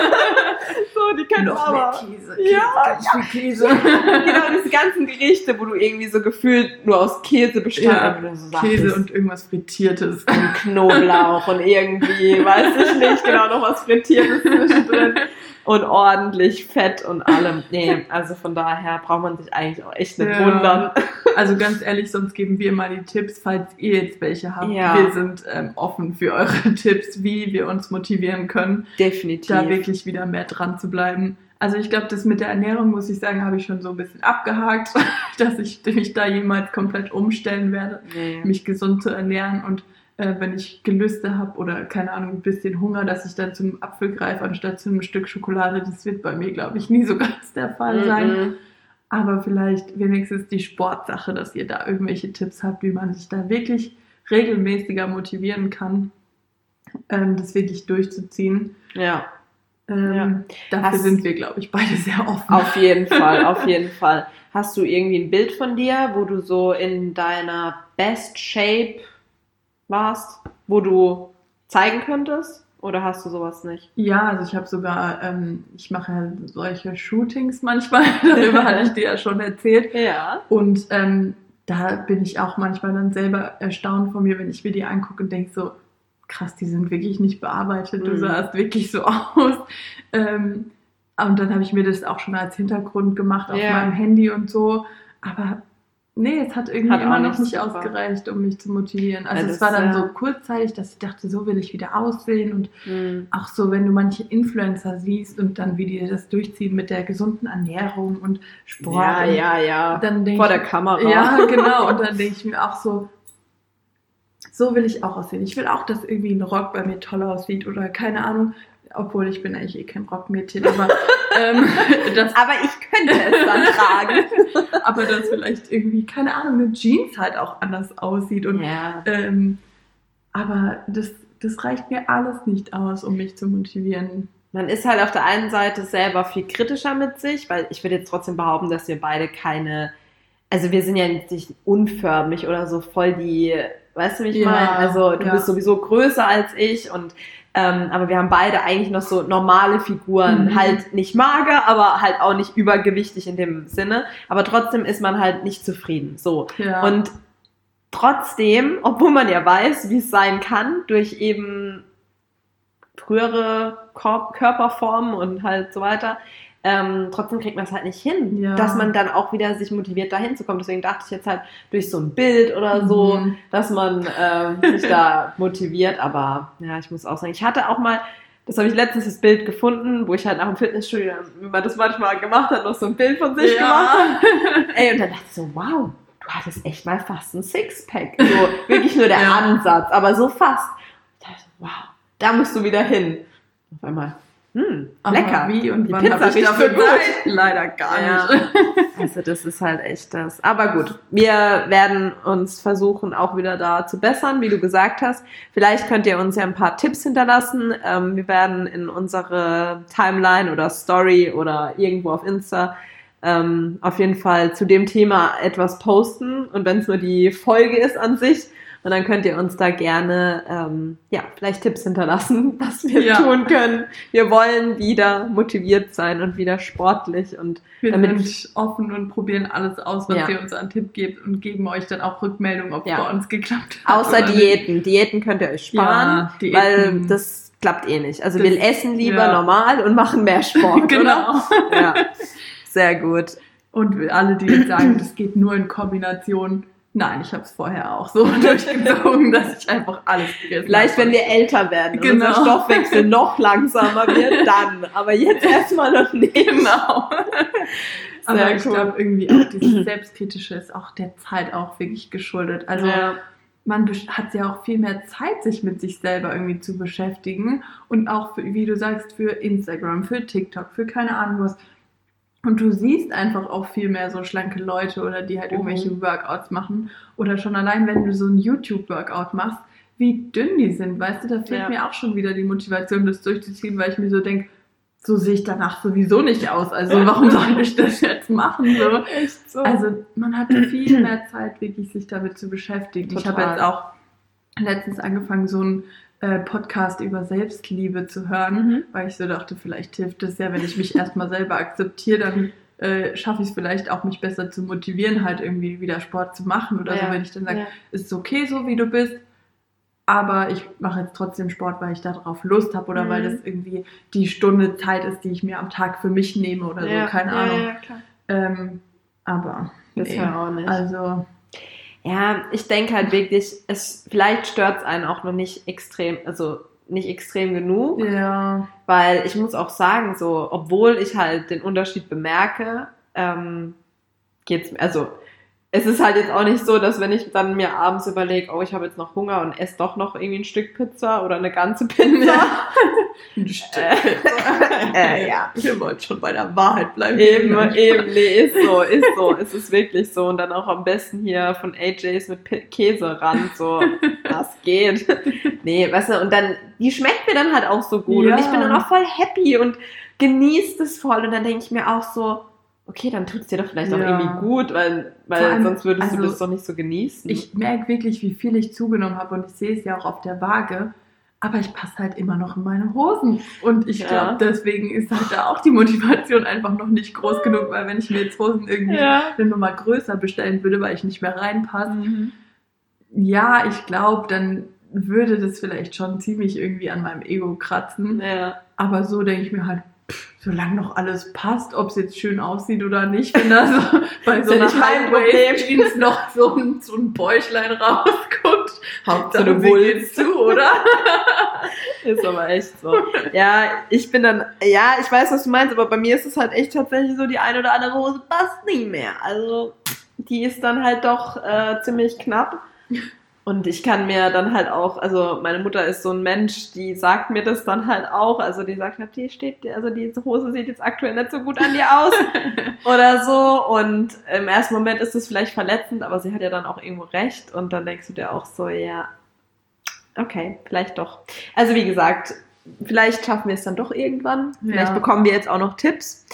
So, die können noch aber mehr Käse. ganz viel Käse. Genau, diese ganzen Gerichte, wo du irgendwie so gefühlt nur aus Käse bestanden Ja, so Käse und irgendwas Frittiertes. und Knoblauch und irgendwie, weiß ich nicht, genau, noch was Frittiertes zwischendrin. Und ordentlich Fett und allem. Nee, also von daher braucht man sich eigentlich auch echt nicht wundern. Also ganz ehrlich, sonst geben wir mal die Tipps, falls ihr jetzt welche habt. Ja. Wir sind offen für eure Tipps, wie wir uns motivieren können, Definitiv. da wirklich wieder mehr dran zu bleiben. Also ich glaube, das mit der Ernährung, muss ich sagen, habe ich schon so ein bisschen abgehakt, dass ich mich da jemals komplett umstellen werde, mich gesund zu ernähren und wenn ich Gelüste habe oder, keine Ahnung, ein bisschen Hunger, dass ich dann zum Apfel greife anstatt zu einem Stück Schokolade. Das wird bei mir, glaube ich, nie so ganz der Fall sein. Aber vielleicht wenigstens die Sportsache, dass ihr da irgendwelche Tipps habt, wie man sich da wirklich regelmäßiger motivieren kann, das wirklich durchzuziehen. Ja. Dafür sind wir, glaube ich, beide sehr offen. Auf jeden Fall, auf jeden Fall. Hast du irgendwie ein Bild von dir, wo du so in deiner Best Shape warst, wo du zeigen könntest? Oder hast du sowas nicht? Ja, also ich habe sogar, ich mache ja solche Shootings manchmal, darüber hatte ich dir ja schon erzählt. Ja. Und da bin ich auch manchmal dann selber erstaunt von mir, wenn ich mir die angucke und denke so, krass, die sind wirklich nicht bearbeitet, du sahst wirklich so aus. Und dann habe ich mir das auch schon als Hintergrund gemacht auf meinem Handy und so, aber nee, es hat irgendwie immer noch nicht ausgereicht, um mich zu motivieren. Also es war dann so kurzzeitig, dass ich dachte, so will ich wieder aussehen und auch so, wenn du manche Influencer siehst und dann, wie die das durchziehen mit der gesunden Ernährung und Sport. Ja. Dann vor der Kamera. Ja, genau. Und dann denke ich mir auch so will ich auch aussehen. Ich will auch, dass irgendwie ein Rock bei mir toll aussieht oder keine Ahnung. Obwohl, ich bin eigentlich kein Rockmädchen, aber aber ich könnte es dann tragen. Aber dass vielleicht irgendwie, keine Ahnung, eine Jeans halt auch anders aussieht. Und, aber das reicht mir alles nicht aus, um mich zu motivieren. Man ist halt auf der einen Seite selber viel kritischer mit sich, weil ich würde jetzt trotzdem behaupten, dass wir beide also wir sind ja nicht unförmig oder so voll die, weißt du, wie ich meine? Also du bist sowieso größer als ich und aber wir haben beide eigentlich noch so normale Figuren, halt nicht mager, aber halt auch nicht übergewichtig in dem Sinne, aber trotzdem ist man halt nicht zufrieden, so. Ja. Und trotzdem, obwohl man ja weiß, wie es sein kann, durch eben frühere Körperformen und halt so weiter, trotzdem kriegt man es halt nicht hin, dass man dann auch wieder sich motiviert, dahin zu kommen. Deswegen dachte ich jetzt halt durch so ein Bild oder so, dass man sich da motiviert. Aber ja, ich muss auch sagen, ich hatte auch mal, das habe ich letztens das Bild gefunden, wo ich halt nach dem Fitnessstudio, wie man das manchmal gemacht hat, noch so ein Bild von sich gemacht hat. Und dann dachte ich so, wow, du hattest echt mal fast ein Sixpack. So wirklich nur der Ansatz, aber so fast. Ich dachte, wow, da musst du wieder hin. Auf einmal. Lecker. Wie und die wann Pizza habe ich dafür gut? Leider gar nicht. Also das ist halt echt das. Aber gut, wir werden uns versuchen, auch wieder da zu bessern, wie du gesagt hast. Vielleicht könnt ihr uns ja ein paar Tipps hinterlassen. Wir werden in unsere Timeline oder Story oder irgendwo auf Insta auf jeden Fall zu dem Thema etwas posten. Und wenn es nur die Folge ist an sich, Und dann könnt ihr uns da gerne, vielleicht Tipps hinterlassen, was wir tun können. Wir wollen wieder motiviert sein und wieder sportlich und wir sind offen und probieren alles aus, was ihr uns an Tipp gebt und geben euch dann auch Rückmeldung, ob es bei uns geklappt hat. Außer Diäten. Diäten könnt ihr euch sparen, weil das klappt eh nicht. Also wir essen lieber normal und machen mehr Sport, genau. Oder? Ja, sehr gut. Und alle, die jetzt sagen, das geht nur in Kombination, nein, ich habe es vorher auch so durchgezogen, dass ich einfach alles gegessen habe. Vielleicht, wenn wir älter werden und unser Stoffwechsel noch langsamer wird, dann. Aber jetzt erstmal noch nicht. Genau. Aber ich glaube, irgendwie auch dieses Selbstkritische ist auch der Zeit auch wirklich geschuldet. Also man hat ja auch viel mehr Zeit, sich mit sich selber irgendwie zu beschäftigen. Und auch, wie du sagst, für Instagram, für TikTok, für keine Ahnung was. Und du siehst einfach auch viel mehr so schlanke Leute oder die halt irgendwelche Workouts machen. Oder schon allein, wenn du so ein YouTube-Workout machst, wie dünn die sind. Weißt du, da fehlt mir auch schon wieder die Motivation, das durchzuziehen, weil ich mir so denke, so sehe ich danach sowieso nicht aus. Also warum soll ich das jetzt machen? So. Echt so. Also man hat viel mehr Zeit, wirklich sich damit zu beschäftigen. Total. Ich habe jetzt auch letztens angefangen, so ein Podcast über Selbstliebe zu hören, weil ich so dachte, vielleicht hilft es ja, wenn ich mich erstmal selber akzeptiere, dann schaffe ich es vielleicht auch, mich besser zu motivieren, halt irgendwie wieder Sport zu machen oder so, wenn ich dann sage, ist okay so, wie du bist, aber ich mache jetzt trotzdem Sport, weil ich darauf Lust habe oder weil das irgendwie die Stunde Zeit ist, die ich mir am Tag für mich nehme oder so, keine Ahnung. Klar. Aber bisher auch nicht. Also ja, ich denke halt wirklich, vielleicht stört es einen auch noch nicht extrem genug. Ja. Weil ich muss auch sagen, so, obwohl ich halt den Unterschied bemerke, es ist halt jetzt auch nicht so, dass wenn ich dann mir abends überlege, oh, ich habe jetzt noch Hunger und esse doch noch irgendwie ein Stück Pizza oder eine ganze Pizza. Ein Stück Pizza. Ja. Ihr wollt schon bei der Wahrheit bleiben. Eben, nee, ist so. Es ist wirklich so. Und dann auch am besten hier von AJs mit Käserand, so, das geht. Nee, weißt du, und dann, die schmeckt mir dann halt auch so gut. Und ich bin dann auch voll happy und genieße das voll. Und dann denke ich mir auch so, okay, dann tut es dir doch vielleicht auch irgendwie gut, weil allem, sonst würdest du das doch nicht so genießen. Ich merke wirklich, wie viel ich zugenommen habe und ich sehe es ja auch auf der Waage, aber ich passe halt immer noch in meine Hosen und ich glaube, deswegen ist halt da auch die Motivation einfach noch nicht groß genug, weil wenn ich mir jetzt Hosen irgendwie eine Nummer größer bestellen würde, weil ich nicht mehr reinpasse, ich glaube, dann würde das vielleicht schon ziemlich irgendwie an meinem Ego kratzen, aber so denke ich mir halt, solange noch alles passt, ob es jetzt schön aussieht oder nicht, wenn da so bei so einer High-Waist-Jeans noch so ein Bäuchlein rausguckt. Hauptsache mir geht's zu, oder? Ist aber echt so. Ja, ich weiß, was du meinst, aber bei mir ist es halt echt tatsächlich so, die eine oder andere Hose passt nicht mehr. Also, die ist dann halt doch ziemlich knapp. Und ich kann mir dann halt auch, also meine Mutter ist so ein Mensch, die sagt mir das dann halt auch, also die sagt halt, diese Hose sieht jetzt aktuell nicht so gut an dir aus oder so und im ersten Moment ist es vielleicht verletzend, aber sie hat ja dann auch irgendwo recht und dann denkst du dir auch so, ja, okay, vielleicht doch. Also wie gesagt, vielleicht schaffen wir es dann doch irgendwann, vielleicht bekommen wir jetzt auch noch Tipps.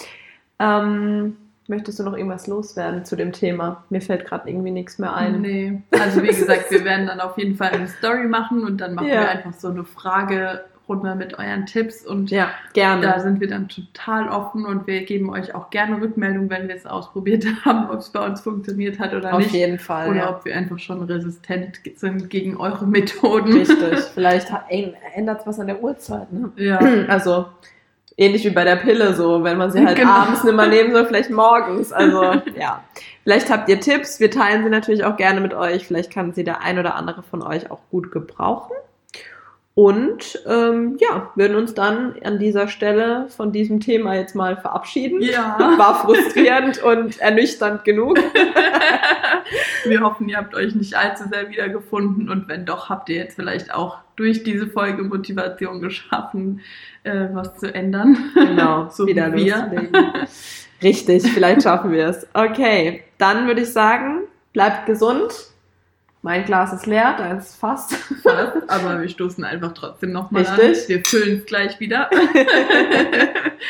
Möchtest du noch irgendwas loswerden zu dem Thema? Mir fällt gerade irgendwie nichts mehr ein. Nee, also wie gesagt, wir werden dann auf jeden Fall eine Story machen und dann machen wir einfach so eine Fragerunde mit euren Tipps und gerne. Da sind wir dann total offen und wir geben euch auch gerne Rückmeldung, wenn wir es ausprobiert haben, ob es bei uns funktioniert hat oder nicht. Auf jeden Fall, oder ob wir einfach schon resistent sind gegen eure Methoden. Richtig, vielleicht ändert es was an der Uhrzeit, ne? Ja. Also ähnlich wie bei der Pille, so, wenn man sie halt abends nicht mehr nehmen soll, vielleicht morgens. Also, Vielleicht habt ihr Tipps. Wir teilen sie natürlich auch gerne mit euch. Vielleicht kann sie der ein oder andere von euch auch gut gebrauchen. Und, würden uns dann an dieser Stelle von diesem Thema jetzt mal verabschieden. Ja. War frustrierend und ernüchternd genug. Wir hoffen, ihr habt euch nicht allzu sehr wiedergefunden und wenn doch, habt ihr jetzt vielleicht auch durch diese Folge Motivation geschaffen, was zu ändern. Genau, so wieder wie wir. loslegen. Richtig, vielleicht schaffen wir es. Okay, dann würde ich sagen, bleibt gesund. Mein Glas ist leer, deins ist fast. Aber wir stoßen einfach trotzdem nochmal an. Wir füllen es gleich wieder.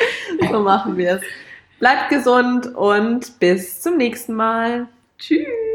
So machen wir es. Bleibt gesund und bis zum nächsten Mal. Tschüss.